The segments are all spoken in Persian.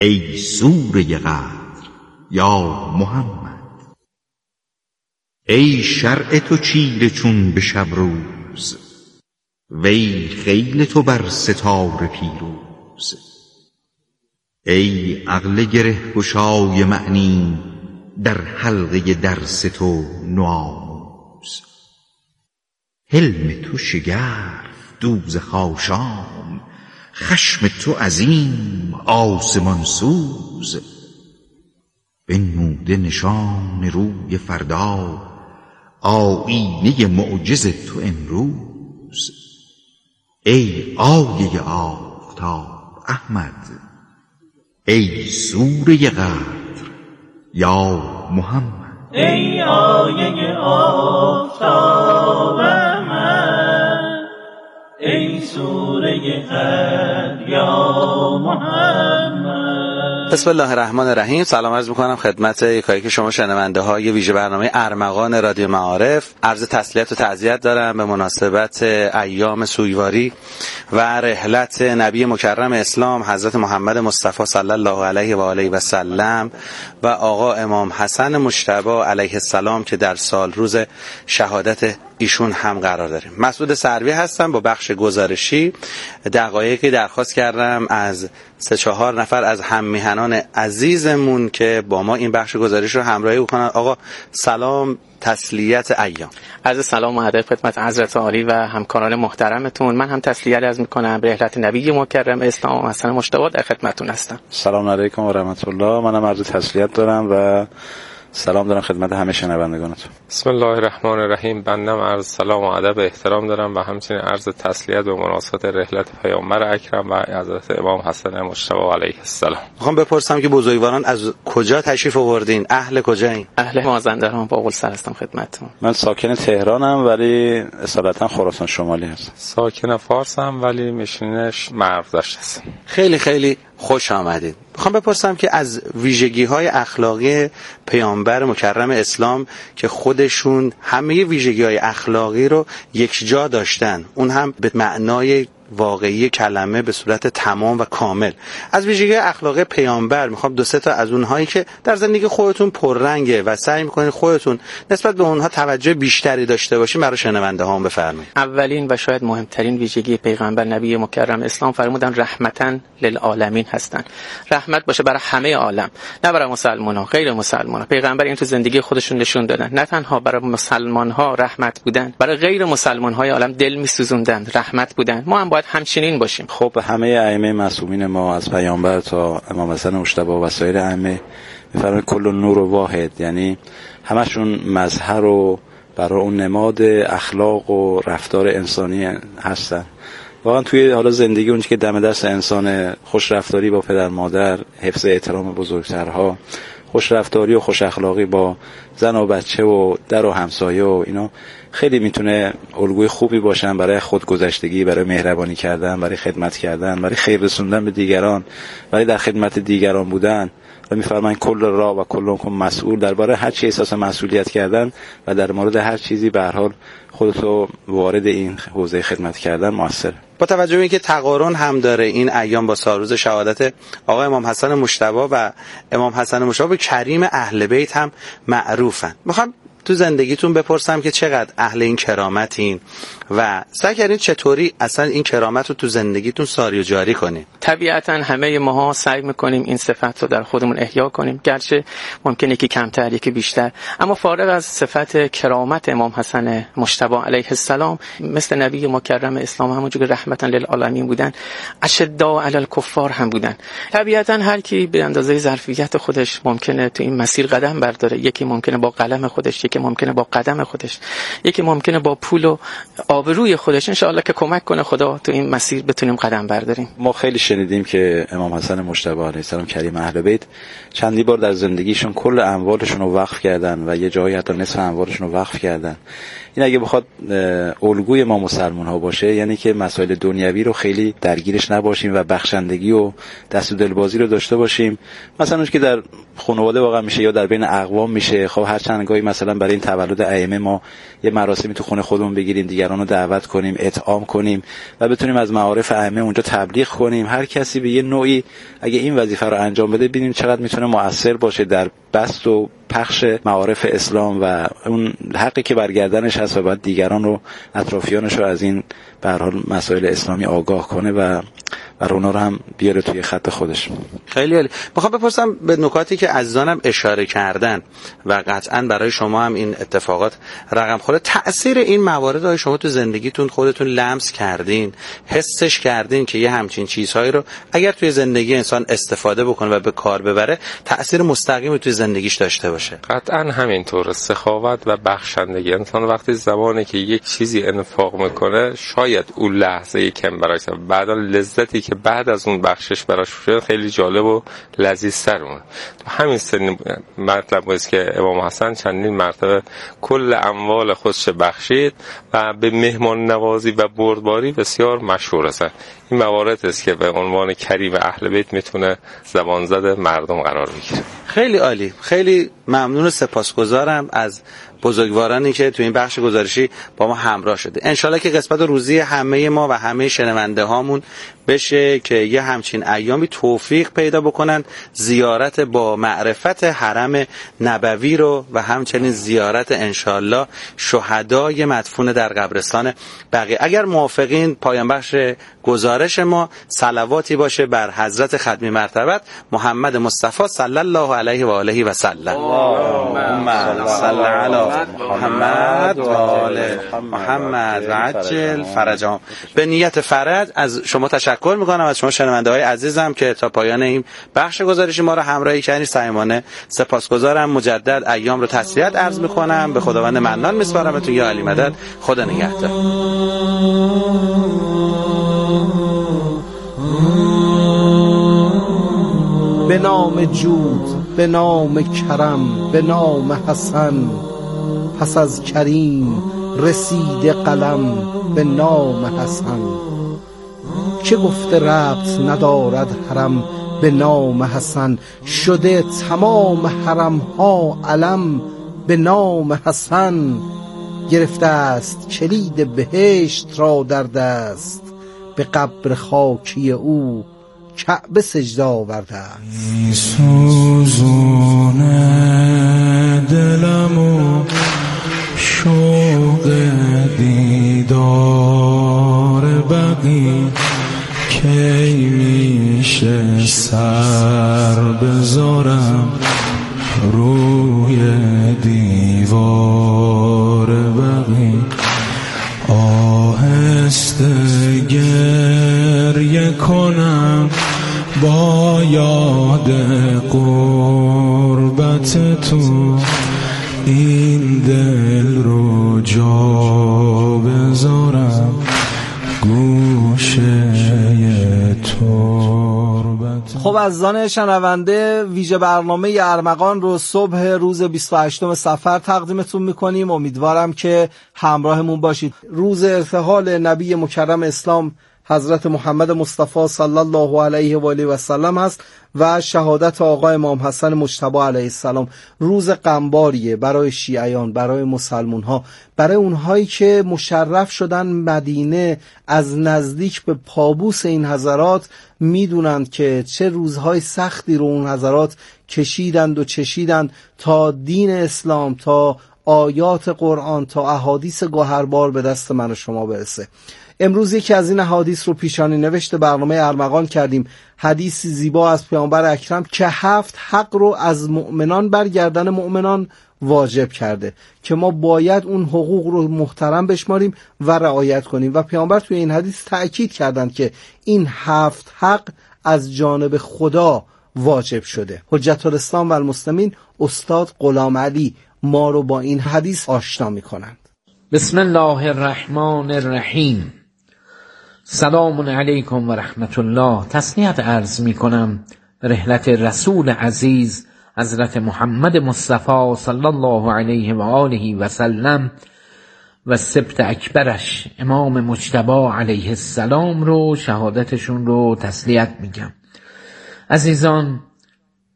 ای سوره قدر یا محمد. ای شرع تو چیره چون به شب روز، وی خیل تو بر ستاره پیروز. ای عقل گره گشای معنی، در حلقه درس تو نوآموز. حلم تو شگرف دوزخ آشام، خشم تو عظیم آسمان سوز. بنموده نشان روی فردا، آیینه معجز تو امروز. ای آیه آفتاب احمد، ای سوره قدر یا محمد. ای آیه آفتاب احمد، ای سوره قدر یا محمد. بسم الله الرحمن الرحیم. سلام عرض میکنم خدمت یکایی که شما شنونده های ویژه برنامه ارمغان رادیو معارف. عرض تسلیت و تعزیت دارم به مناسبت ایام سوگواری و رحلت نبی مکرم اسلام حضرت محمد مصطفی صلی الله علیه و آله و سلم و آقا امام حسن مجتبی علیه السلام که در سال روز شهادت ایشون هم قرار داریم. مسعود سروی هستم. با بخش گزارشی دقایقی درخواست کردم از 3-4 نفر از هم میهنان عزیزمون که با ما این بخش گزارش رو همراهی بکنن. آقا سلام، تسلیت ایام. عرض سلام و ادب خدمت حضرت عالی و همکاران محترمتون. من هم تسلیت عرض میکنم به رحلت نبی مکرم اسلام حسن مجتبی در خدمتتون هستم. سلام علیکم و رحمت الله. منم عرض تسلیت دارم و سلام دارم خدمت همه شنوندگانتون. بسم الله الرحمن الرحیم. بنده عرض سلام و ادب و احترام دارم و همچنین عرض تسلیت به مناسبت رحلت پیامبر اکرم و حضرت امام حسن مجتبی علیه السلام. میخوام بپرسم که بزرگواران از کجا تشریف آوردین؟ اهل کجایین؟ اهل مازندران با قلسر هستم خدمتتون. من ساکن تهرانم ولی اصالتا خراسان شمالی هستم. ساکن فارسم ولی میشینش مرودشت هستم. خیلی خیلی خوش آمدید. میخوام بپرسم که از ویژگی‌های اخلاقی پیامبر مکرم اسلام که خودشون همه ویژگی‌های اخلاقی رو یک جا داشتن، اون هم به معنای واقعی کلمه به صورت تمام و کامل، از ویژگی اخلاقی پیامبر میخوام 2-3 تا از اونهایی که در زندگی خودتون پررنگه و سعی میکنین خودتون نسبت به اونها توجه بیشتری داشته باشین برای شنونده هام بفرمایید. اولین و شاید مهمترین ویژگی پیغمبر نبی مکرم اسلام فرمودن رحمتاً للعالمین هستن. رحمت باشه برای همه عالم، نه برای مسلمان‌ها، غیر مسلمان‌ها. پیغمبر این تو زندگی خودشون نشون دادن، نه تنها برای مسلمان‌ها رحمت بودن، برای غیر مسلمان‌های عالم دل می‌سوزوندن، رحمت بودن. ما هم باید همچنین باشیم. خب همه ائمه معصومین ما از پیامبر تا امام حسن مجتبی و سایر ائمه میفرمایند کل نور و واحد، یعنی همشون مظهر و برای اون نماد اخلاق و رفتار انسانی هستن. واقعا توی حالا زندگی اون که دم دست انسان، خوش رفتاری با پدر مادر، حفظ احترام بزرگترها، خوش رفتاری و خوش اخلاقی با زن و بچه و در و همسایه و اینا خیلی میتونه الگوی خوبی باشن برای خودگذشتگی، برای مهربانی کردن، برای خدمت کردن، برای خیر رسوندن به دیگران، برای در خدمت دیگران بودن. و میفرمایند کل را و کلکم مسئول، درباره هر چی احساس مسئولیت کردن و در مورد هر چیزی به هر حال خودتو وارد این حوزه خدمت کردن موثر. با توجه به اینکه تقارن هم داره این ایام با سالروز شهادت آقا امام حسن مجتبی و امام حسن مجتبی به کریم اهل بیت هم معروفن، میخوام تو زندگیتون بپرسم که چقدر اهل این کرامتین و سعی کردین چطوری اصلا این کرامت رو تو زندگیتون ساری و جاری کنین؟ طبیعتا همه ماها سعی میکنیم این صفت رو در خودمون احیا کنیم، گرچه ممکنه یکی کمتر یکی بیشتر، اما فارغ از صفت کرامت امام حسن مجتبی علیه السلام، مثل نبی مکرم اسلام همونجور که رحمتا للعالمین بودن، اشداء علی الکفار هم بودن. طبیعتا هر کی به اندازه ظرفیت خودش ممکنه تو این مسیر قدم برداره، یکی ممکنه با قلم خودش، یکی ممکنه با قدم خودش، یکی ممکنه با پول و آبروی خودش. ان شاءالله که کمک کنه خدا تو این مسیر بتونیم قدم برداریم. ما خیلی شنیدیم که امام حسن مجتبی علیه السلام کریم اهل بیت چندی بار در زندگیشون کل اموالشون رو وقف کردن و یه جایی حتی نصف اموالشون رو وقف کردن. این اگه بخواد الگوی ما مسلمان ها باشه، یعنی که مسائل دنیوی رو خیلی درگیرش نباشیم و بخشندگی و دست و دلبازی رو داشته باشیم. مثلا اون که در خانواده واقعا میشه یا در بین اقوام میشه، خب هر چند گاهی مثلا برای این تولد ائمه ما یه مراسمی تو خونه خودمون بگیریم، دیگران رو دعوت کنیم، اطعام کنیم و بتونیم از معارف ائمه اونجا تبلیغ کنیم. هر کسی به یه نوعی اگه این وظیفه رو انجام بده، ببینیم چقدر میتونه مؤثر باشه در بسط و پخش معارف اسلام و اون حقی که برگردنش هست و باید دیگران رو، اطرافیانش رو از این به هر حال مسائل اسلامی آگاه کنه و اونا رو هم بیاره توی خط خودش. خیلی عالی. میخوام بپرسم به نکاتی که عزیزانم اشاره کردن و قطعاً برای شما هم این اتفاقات رقم خورده، تأثیر این موارد رو شما تو زندگیتون خودتون لمس کردین، حسش کردین که یه همچین چیزهایی رو اگر توی زندگی انسان استفاده بکنه و به کار ببره تأثیر مستقیمی توی زندگیش داشته باشه؟ قطعاً همینطور. سخاوت و بخشندگی، انسان وقتی زمانی که یک چیزی انفاق میکنه شاید اون لحظه کم براش، بعدا لذتی که بعد از اون بخشش براش شده خیلی جالب و لذیذتر اون. تو همین سن مطلب است که امام حسن چندین مرتبه کل اموال خودش بخشید و به مهمان نوازی و بردباری بسیار مشهور است. این موارد است که به عنوان کریم اهل بیت میتونه زبان زد مردم قرار بگیره. خیلی عالی. خیلی ممنون و سپاسگزارم از بزرگوارانی که تو این بخش گزارشی با ما همراه شده. انشالله که قسمت روزی همه ما و همه شنونده هامون بشه که یه همچین ایامی توفیق پیدا بکنن زیارت با معرفت حرم نبوی رو و همچنین زیارت انشالله شهدای مدفون در قبرستان بقیع. اگر موافقین پایان بخش گزارش ما صلواتی باشه بر حضرت ختمی مرتبت محمد مصطفی صلی الله علیه و آله و سلم. اللهم صل علی محمد و آل محمد و عجل فرجهم. به نیت فرج از شما تشکر میکنم، از شما شنونده های عزیزم که تا پایان این بخش گزارشی ما رو همراهی کردید صمیمانه سپاسگزارم. مجدد ایام رو تسلیت عرض میکنم، به خداوند منان میسپارمتون. یا علی مدد. خدا نگهدار. به نام جود، به نام کرم، به نام حسن، پس از کریم رسید قلم به نام حسن. چه گفته ربط ندارد حرم به نام حسن، شده تمام حرم ها علم به نام حسن. گرفته است کلید بهشت را در دست، به قبر خاکی او کعبه سجده آورده است. سوزونه دلمو شوق دیدار بقی، کی میشه سر بذارم روی دیوار بقی. آهسته گریه کنم با یاد قربت تو، این دل رو جا بذارم گوشه تربت. خب عزیزان شنونده، ویژه برنامه ارمغان رو صبح روز 28 صفر تقدیمتون میکنیم. امیدوارم که همراهمون باشید. روز ارتحال نبی مکرم اسلام حضرت محمد مصطفی صلی الله علیه و آله و سلم هست و شهادت آقا امام حسن مجتبی علیه السلام. روز غمباریه برای شیعیان، برای مسلمون ها، برای اونهایی که مشرف شدن مدینه، از نزدیک به پابوس این حضرات میدونند که چه روزهای سختی رو اون حضرات کشیدند و چشیدند تا دین اسلام، تا آیات قرآن، تا احادیث گوهربار به دست من و شما برسه. امروز یکی از این احادیث رو پیشانی نوشته برنامه ارمغان کردیم. حدیثی زیبا از پیامبر اکرم که 7 حق رو از مؤمنان بر گردن مؤمنان واجب کرده که ما باید اون حقوق رو محترم بشماریم و رعایت کنیم و پیامبر توی این حدیث تأکید کردند که این 7 حق از جانب خدا واجب شده. حجت الاسلام و المسلمین استاد غلام علی ما رو با این حدیث آشنا می‌کنند. بسم الله الرحمن الرحیم. سلام علیکم و رحمت الله. تسلیت عرض می کنم به رحلت رسول عزیز حضرت محمد مصطفی صلی الله علیه و آله و سلم و سبط اکبرش امام مجتبی علیه السلام رو، شهادتشون رو تسلیت میگم. عزیزان،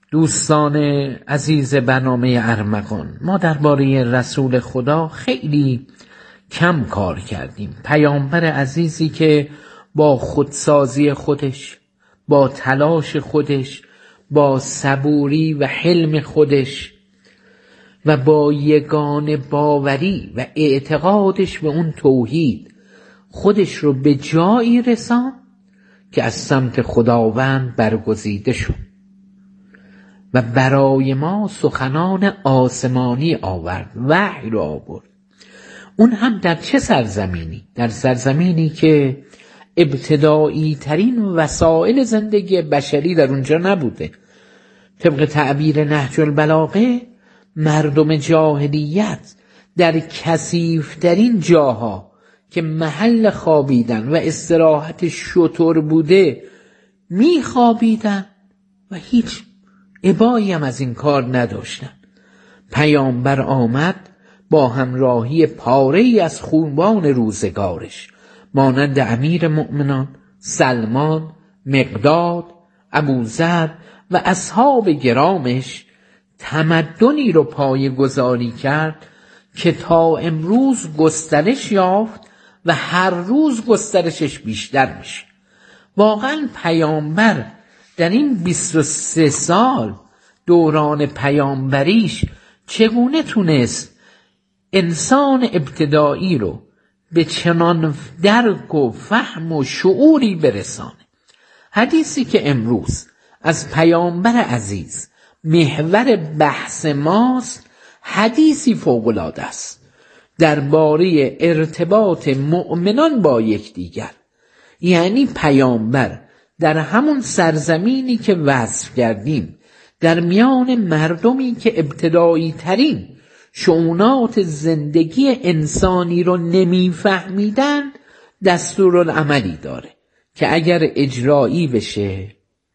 دوستان عزیز برنامه ارمغان، ما درباره رسول خدا خیلی کم کار کردیم. پیامبر عزیزی که با خودسازی خودش، با تلاش خودش، با صبوری و حلم خودش و با یگانه باوری و اعتقادش به اون توحید خودش رو به جایی رسان که از سمت خداوند برگزیده شد و برای ما سخنان آسمانی آورد، وحی رو آورد. اون هم در چه سرزمینی؟ در سرزمینی که ابتدایی ترین وسایل زندگی بشری در اونجا نبوده. طبق تعبیر نهج البلاغه، مردم جاهلیت در کثیف‌ترین جاها که محل خوابیدن و استراحت شتر بوده میخوابیدن و هیچ ابایی هم از این کار نداشتن. پیامبر آمد با همراهی پاره‌ای از خوبان روزگارش مانند امیر مؤمنان سلمان، مقداد، ابوذر و اصحاب گرامش تمدنی رو پایه‌گذاری کرد که تا امروز گسترش یافت و هر روز گسترشش بیشتر میشه. واقعا پیامبر در این 23 سال دوران پیامبریش چگونه تونست انسان ابتدایی رو به چنان درک و فهم و شعوری برسانه؟ حدیثی که امروز از پیامبر عزیز محور بحث ماست حدیثی فوق‌العاده است درباره ارتباط مؤمنان با یکدیگر. یعنی پیامبر در همون سرزمینی که وصف کردیم، در میان مردمی که ابتدایی ترین شؤونات زندگی انسانی رو نمیفهمیدن، دستورالعملی داره که اگر اجرایی بشه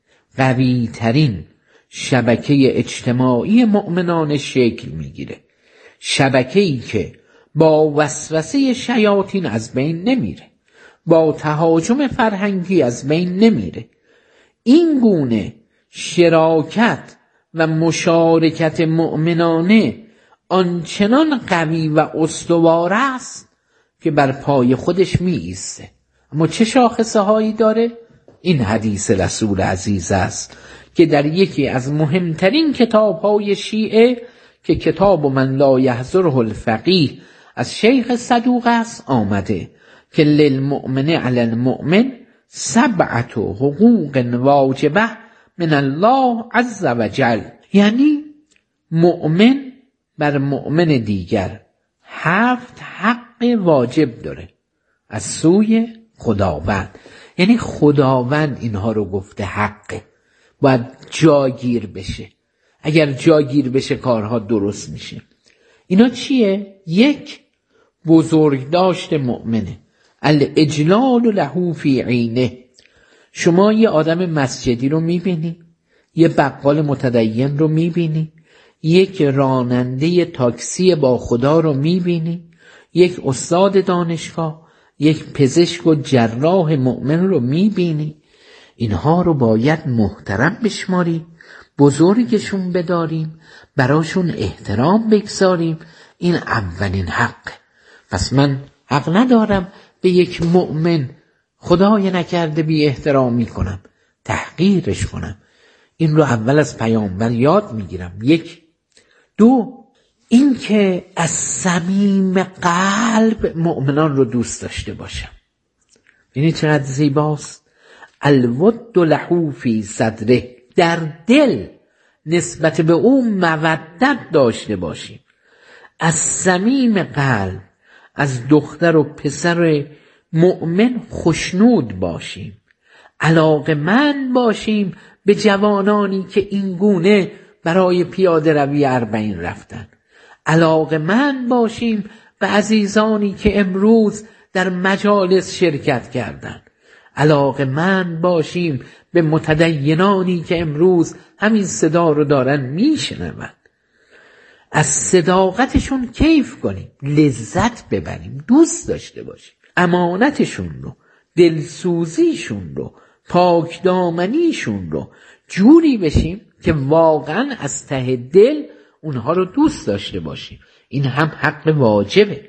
قوی ترین شبکه اجتماعی مؤمنان شکل میگیره. شبکه‌ای که با وسوسه شیاطین از بین نمیره، با تهاجم فرهنگی از بین نمیره. این گونه شراکت و مشارکت مؤمنانه آنچنان قوی و استوار است که بر پای خودش می ایسته. اما چه شاخصه هایی داره؟ این حدیث رسول عزیز است که در یکی از مهمترین کتاب های شیعه که کتاب من لا یحضره الفقیه از شیخ صدوق است آمده که للمؤمن علی المؤمن 7 حقوق واجبه من الله عز وجل. یعنی مؤمن بر مؤمن دیگر 7 حق واجب داره از سوی خداوند. یعنی خداوند اینها رو گفته حقه، باید جاگیر بشه. اگر جاگیر بشه کارها درست میشه. اینا چیه؟ 1 بزرگداشت مؤمنه، الاجلال له فی عینه. شما یه آدم مسجدی رو میبینی، یه بقال متدین رو میبینی، یک راننده تاکسی با خدا رو میبینی، یک استاد دانشگاه، یک پزشک و جراح مؤمن رو میبینی. اینها رو باید محترم بشماری، بزرگشون بداریم، براشون احترام بگذاریم. این اولین حق. پس من حق ندارم به یک مؤمن خدای نکرده بی احترامی کنم، تحقیرش کنم. این رو اول از پیامبر یاد میگیرم. 1. 2. این که از صمیم قلب مؤمنان رو دوست داشته باشم. یعنی چقدر زیباست. الود له فی صدره، در دل نسبت به اون مودت داشته باشیم. از صمیم قلب از دختر و پسر مؤمن خوشنود باشیم، علاقه‌مند باشیم به جوانانی که این گونه برای پیاده روی 40 رفتن، علاقه‌مند باشیم به عزیزانی که امروز در مجالس شرکت کردند، علاقه‌مند باشیم به متدینانی که امروز همین صدا رو دارن میشنون. از صداقتشون کیف کنیم، لذت ببریم، دوست داشته باشیم، امانتشون رو، دلسوزیشون رو، پاکدامنیشون رو جوری بشیم که واقعا از ته دل اونها رو دوست داشته باشیم. این هم حق واجبه.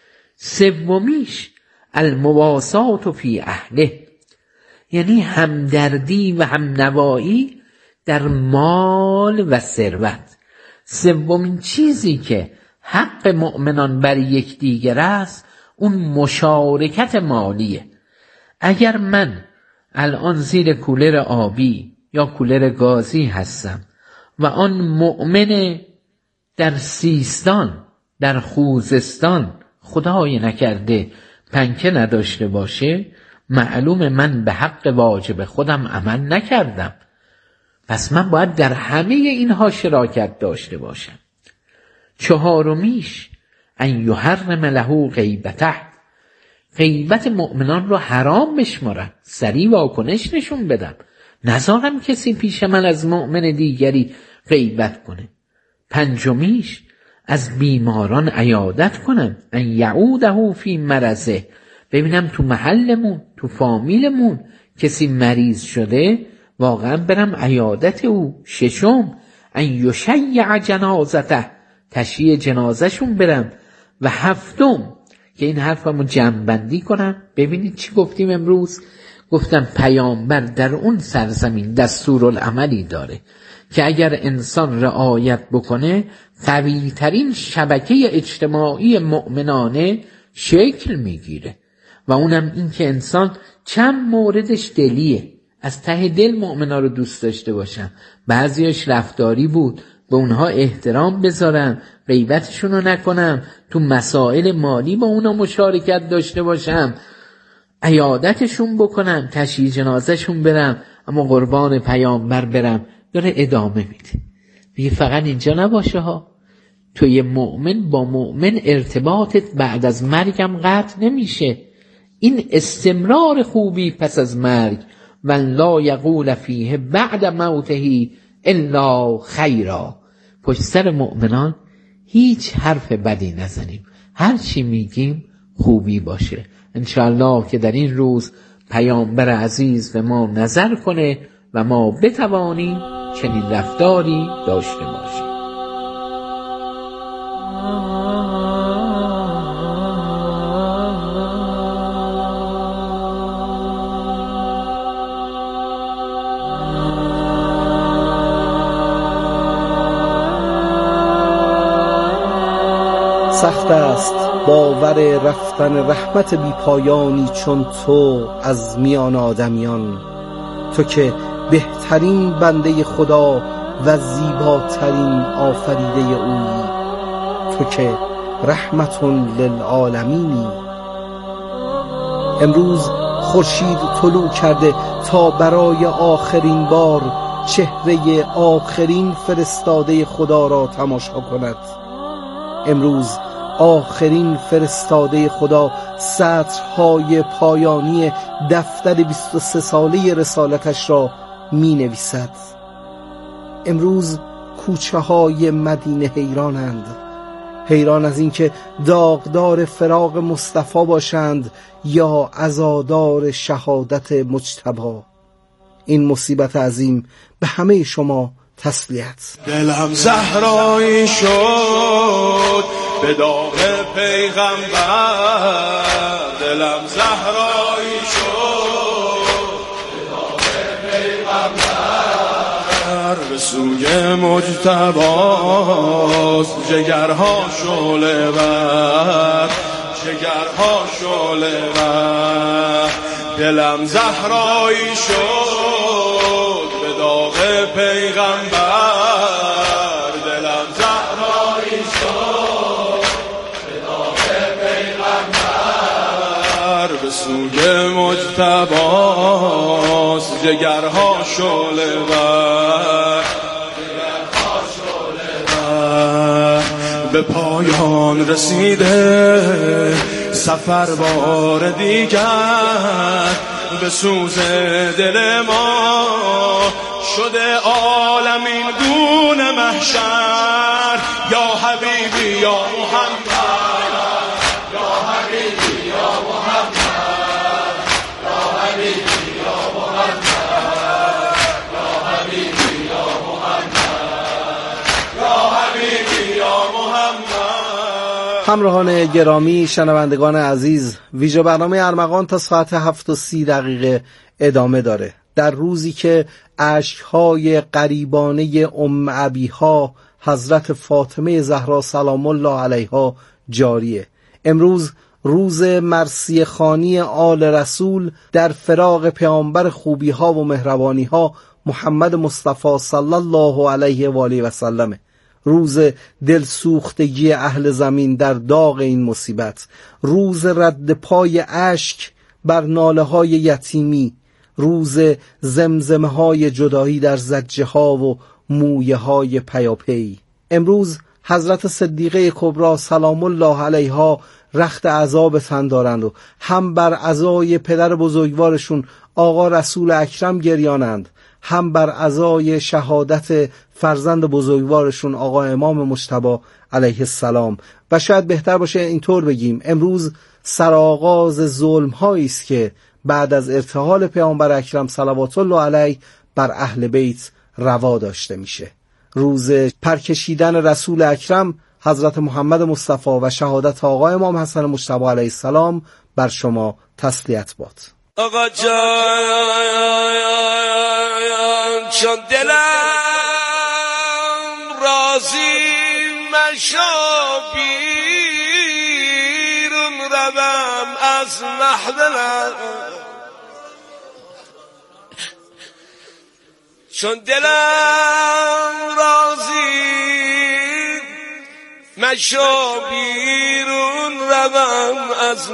سومیش المواسات فی اهله، یعنی همدردی و همنوایی در مال و ثروت. سومین چیزی که حق مؤمنان بر یکدیگر است اون مشارکت مالیه. اگر من الان زیر کولر آبی یا کولر گازی هستم و آن مؤمن در سیستان، در خوزستان خدای نکرده پنکه نداشته باشه، معلوم من به حق واجب خودم عمل نکردم. پس من باید در همه اینها شراکت داشته باشم. چهارمیش ان یحرم له غیبته، غیبت مؤمنان رو حرام بشمارم، سریع واکنش نشون بدم، نذارم کسی پیش من از مؤمن دیگری غیبت کنه. پنجمیش از بیماران عیادت کنم، ان یعوده فی مرضه، ببینم تو محلمون تو فامیلمون کسی مریض شده واقعا برم عیادت او. ششم ان یشیع جنازته، تشییع جنازشون برم. و هفتم که این حرفمو جمع‌بندی کنم، ببینید چی گفتیم امروز. گفتم پیامبر در اون سرزمین دستورالعملی داره که اگر انسان رعایت بکنه قوی ترین شبکه اجتماعی مؤمنانه شکل میگیره، و اونم این که انسان چند موردش دلیه، از ته دل مؤمنا رو دوست داشته باشم. بعضیش رفتاری بود، به اونها احترام بذارم، غیبتشون رو نکنم، تو مسائل مالی با اونا مشارکت داشته باشم، عیادتشون بکنم، تشییع جنازهشون برم، اما قربان پیامبر برم. داره ادامه میده، میگه فقط اینجا نباشه ها، توی مؤمن با مؤمن ارتباطت بعد از مرگم قطع نمیشه. این استمرار خوبی پس از مرگ. و لا یقول فیه بعد موته الا خیرا، پشت سر مؤمنان هیچ حرف بدی نزنیم، هر چی میگیم خوبی باشه. انشاءالله که در این روز پیامبر عزیز به ما نظر کنه و ما بتوانیم چنین رفتاری داشته باشیم. سخت است باور رفتن رحمت بی پایانی چون تو از میان آدمیان، تو که بهترین بنده خدا و زیباترین آفریده اویی، تو که رحمت للعالمینی. امروز خورشید طلوع کرده تا برای آخرین بار چهره آخرین فرستاده خدا را تماشا کند. امروز آخرین فرستاده خدا سطرهای پایانی دفتر 23 ساله رسالتش را می نویسد. امروز کوچه های مدینه حیرانند، حیران از اینکه داغدار فراق مصطفی باشند یا عزادار شهادت مجتبی. این مصیبت عظیم به همه شما تسلیت. دلم زهرایی شد به داغ پیغمبر، دلم زهرایی شد به داغ پیغمبر، به سوی مجتباست جگرها شعله ور، جگرها شعله ور. دلم زهرایی شد به داغ پیغمبر، دلم زهرایی شد به داغ پیغمبر، به سوی مجتباست جگرها شعله ور، جگرها شعله ور. به پایان رسیده سفر بار دیگر، به سوز دل ما شده عالمین گونه محشر. یا حبیبی یا محمد، یا حبیبی یا محمد، یا حبیبی یا محمد، یا حبیبی یا محمد. همراهان گرامی، شنوندگان عزیز، ویژه برنامه ارمغان تا ساعت 7:30 ادامه داره. در روزی که اشک‌های غریبانه ام ابیها حضرت فاطمه زهرا سلام الله علیها جاریه. امروز روز مرثیه خوانی آل رسول در فراق پیامبر خوبی‌ها و مهربانی‌ها محمد مصطفی صلی الله علیه و آله و سلم. روز دلسوختگی اهل زمین در داغ این مصیبت، روز رد پای اشک بر ناله‌های یتیمی، روز زمزمه‌های جدایی در زجه‌ها و مویه‌های پیاپی. امروز حضرت صدیقه کبری سلام الله علیها رخت عذاب تن دارند و هم بر عزای پدر بزرگوارشون آقا رسول اکرم گریانند، هم بر عزای شهادت فرزند بزرگوارشون آقا امام مجتبی علیه السلام. و شاید بهتر باشه اینطور بگیم امروز سرآغاز ظلم‌هایی است که بعد از ارتحال پیامبر اکرم صلوات الله علیه بر اهل بیت روا داشته میشه. روز پرکشیدن رسول اکرم حضرت محمد مصطفی و شهادت آقا امام حسن مجتبی علیه السلام بر شما تسلیت باد. آقا جان چون دلم راضی مشو بیرون روم از محفلم، چون دلم راضی مشو بیرون روم از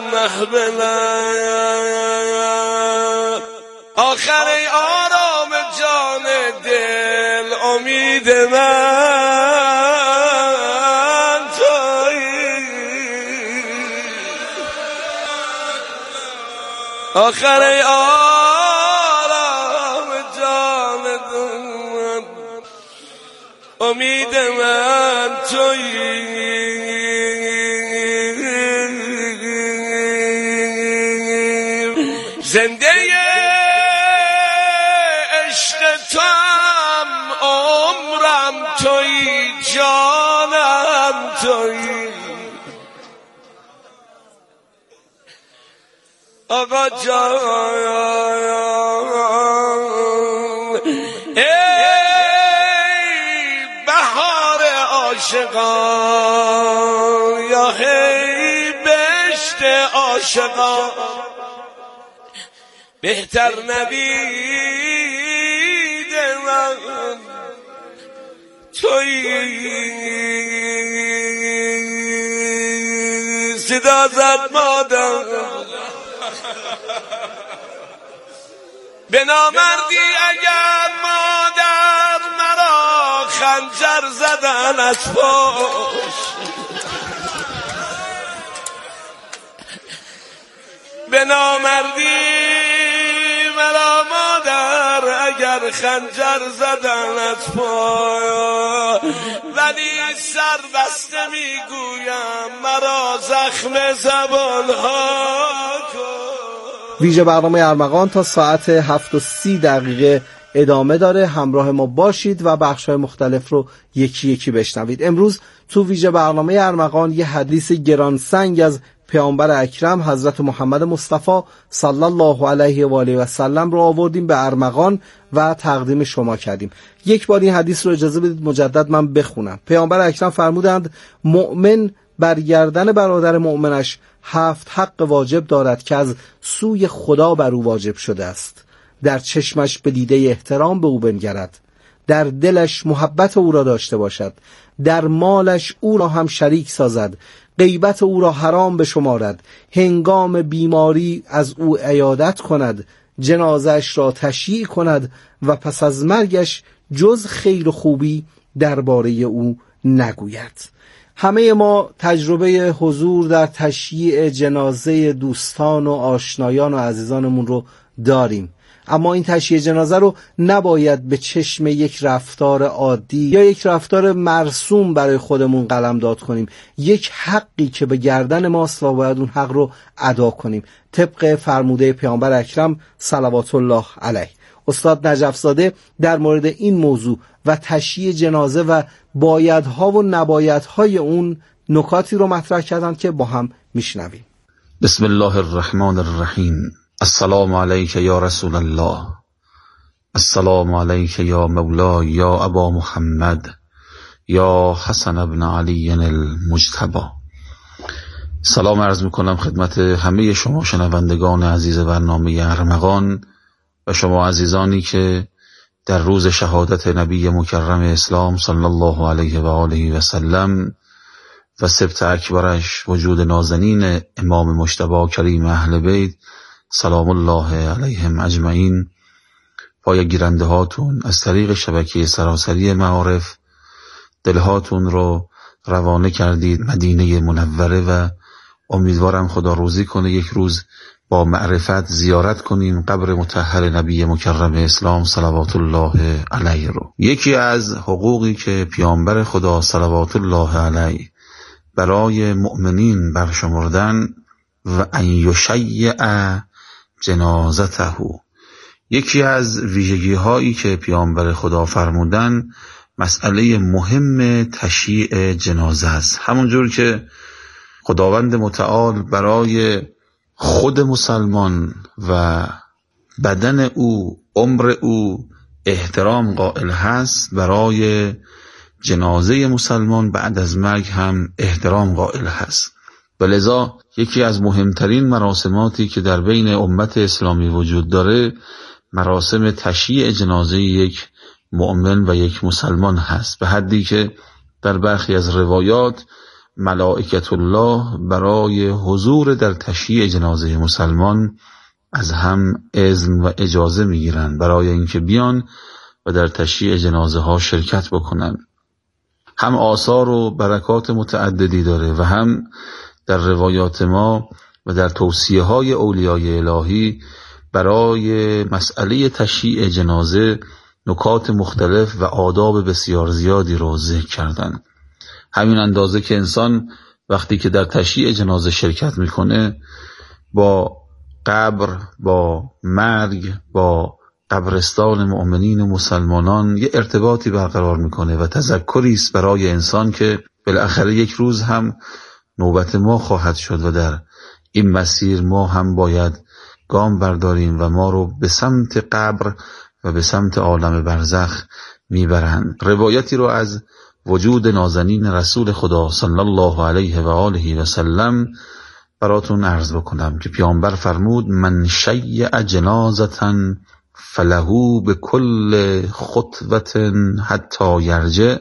محفلم، آخر آرام جان دل امید من تویی، آخر آرام جان دل امید من تویی. زنده عشق توام عمرم تویی، جانم تویی، آقا جان ای بهار عاشقان یا هی بهشت عاشقان، بهتر نوید من تویی. صدا زد مادر به نامردی اگر مادر مرا خنجر زدن از پشت، به نامردی مرا مادر اگر خنجر زدن از پا، ولی سر بسته میگویم مرا زخم زبانها کن. ویژه برنامه ارمغان تا ساعت 7:30 ادامه داره. همراه ما باشید و بخش‌های مختلف رو یکی یکی بشنوید. امروز تو ویژه برنامه ارمغان یه حدیث گرانسنگ از پیامبر اکرم حضرت محمد مصطفی صلی الله علیه و آله و سلم رو آوردیم به ارمغان و تقدیم شما کردیم. یک بار این حدیث رو اجازه بدید مجدد من بخونم. پیامبر اکرم فرمودند مؤمن برگردن برادر مؤمنش 7 حق واجب دارد که از سوی خدا بر او واجب شده است. در چشمش به دیده احترام به او بنگرد، در دلش محبت او را داشته باشد، در مالش او را هم شریک سازد، غیبت او را حرام بشمارد، هنگام بیماری از او عیادت کند، جنازش را تشییع کند و پس از مرگش جز خیر و خوبی درباره او نگوید. همه ما تجربه حضور در تشییع جنازه دوستان و آشنایان و عزیزانمون رو داریم، اما این تشییع جنازه رو نباید به چشم یک رفتار عادی یا یک رفتار مرسوم برای خودمون قلمداد کنیم. یک حقی که به گردن ماست و باید اون حق رو ادا کنیم طبق فرموده پیامبر اکرم صلوات الله علیه. استاد نجف زاده در مورد این موضوع و تشییع جنازه و بایدها و نبایدهای اون نکاتی رو مطرح کردند که با هم میشنویم. بسم الله الرحمن الرحیم. السلام علیک یا رسول الله، السلام علیک یا مولا یا ابا محمد یا حسن ابن علی المجتبی. سلام عرض میکنم خدمت همه شما شنوندگان عزیز برنامه ارمغان و شما عزیزانی که در روز شهادت نبی مکرم اسلام صلی الله علیه و آله و سلم و سبت اکبرش وجود نازنین امام مجتبی کریم اهل بیت سلام الله علیهم اجمعین پای گیرنده هاتون از طریق شبکه سراسری معارف دلهاتون رو روانه کردید مدینه منوره و امیدوارم خدا روزی کنه یک روز با معرفت زیارت کنیم قبر مطهر نبی مکرم اسلام صلوات الله علیه رو. یکی از حقوقی که پیامبر خدا صلوات الله علیه برای مؤمنین برشمردن و ان یشیع جنازته، یکی از ویژگی هایی که پیامبر خدا فرمودن مسئله مهم تشییع جنازه است. همونجور که خداوند متعال برای خود مسلمان و بدن او عمر او احترام قائل هست، برای جنازه مسلمان بعد از مرگ هم احترام قائل هست و لذا یکی از مهمترین مراسماتی که در بین امت اسلامی وجود داره مراسم تشییع جنازه یک مؤمن و یک مسلمان هست، به حدی که در برخی از روایات ملائکت الله برای حضور در تشییع جنازه مسلمان از هم اذن و اجازه میگیرن برای اینکه بیان و در تشییع جنازه ها شرکت بکنن. هم آثار و برکات متعددی داره و هم در روایات ما و در توصیه های اولیای الهی برای مسئله تشییع جنازه نکات مختلف و آداب بسیار زیادی رو ذکر کردن. همین اندازه که انسان وقتی که در تشییع جنازه شرکت میکنه با قبر، با مرگ، با قبرستان مؤمنین و مسلمانان یه ارتباطی برقرار میکنه و تذکری است برای انسان که بالاخره یک روز هم نوبت ما خواهد شد و در این مسیر ما هم باید گام برداریم و ما رو به سمت قبر و به سمت عالم برزخ میبرند. روایتی رو از وجود نازنین رسول خدا صلی الله علیه و آله و سلم براتون عرض بکنم که پیامبر فرمود من شیع جنازة فله بكل خطوة حتی یرجع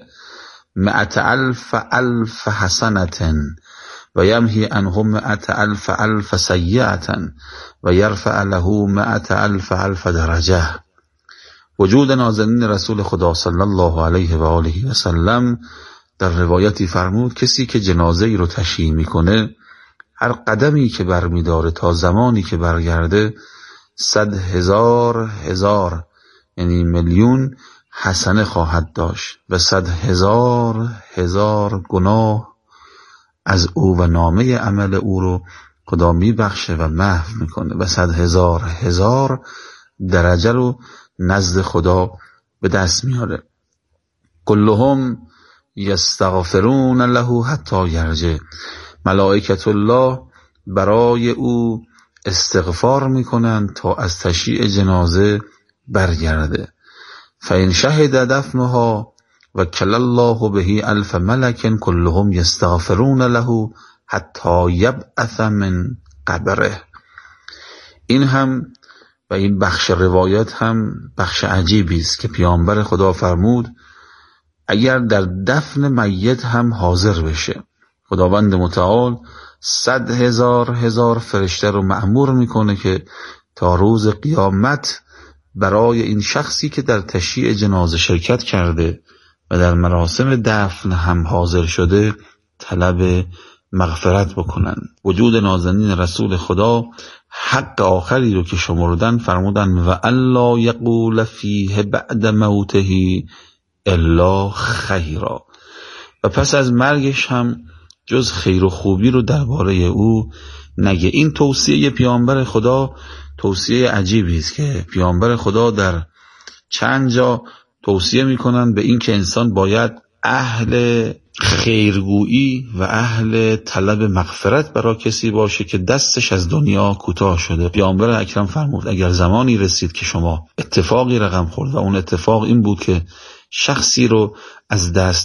100,000 حسنة و یمحی عنه 100,000 سیئة و یرفع له 100,000 درجه. وجود نازنین رسول خدا صلی الله علیه و آله و سلم در روایتی فرمود کسی که جنازه ای رو تشییع میکنه هر قدمی که برمیداره تا زمانی که برگرده 100,000 یعنی میلیون حسنه خواهد داشت و 100,000 گناه از او و نامه عمل او رو خدا میبخشه و محو میکنه و 100,000 درجه رو نزد خدا به دست میاره. کلهم یستغفرون له حتی یرجع. ملائکت الله برای او استغفار میکنند تا از تشییع جنازه برگرده. فإن شهد دفنها وکل الله به 1000 ملک کلهم یستغفرون له حتی یبعث من قبره. این هم و این بخش روایت هم بخش عجیبی است که پیامبر خدا فرمود اگر در دفن میت هم حاضر بشه خداوند متعال 100,000 فرشته رو مأمور میکنه که تا روز قیامت برای این شخصی که در تشییع جنازه شرکت کرده و در مراسم دفن هم حاضر شده طلب مغفرت بکنن. وجود نازنین رسول خدا حق آخری رو که شمردن فرمودن و الا یقول فیه بعد موته الا خیرا، و پس از مرگش هم جز خیر و خوبی رو درباره او نگه. این توصیه پیامبر خدا توصیه عجیبی است که پیامبر خدا در چند جا توصیه میکنن به این که انسان باید اهل خیرگویی و اهل طلب مغفرت برای کسی باشه که دستش از دنیا کوتاه شده. پیامبر اکرم فرمود اگر زمانی رسید که شما اتفاقی رقم خورد و اون اتفاق این بود که شخصی رو از دست